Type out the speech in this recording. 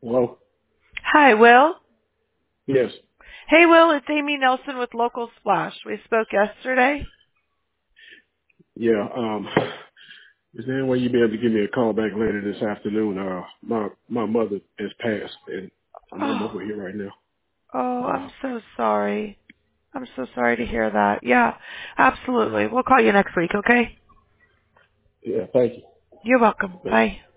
Well, Hi, Will. yes. Hey, Will, it's Amy Nelson with Local Splash. We spoke yesterday. Yeah. Is there any way you'd be able to give me a call back later this afternoon? My mother has passed, and I'm Oh, over here right now. I'm so sorry. I'm so sorry to hear that. Yeah, absolutely. We'll call you next week, okay? Yeah. Thank you. You're welcome. Thank you. Bye.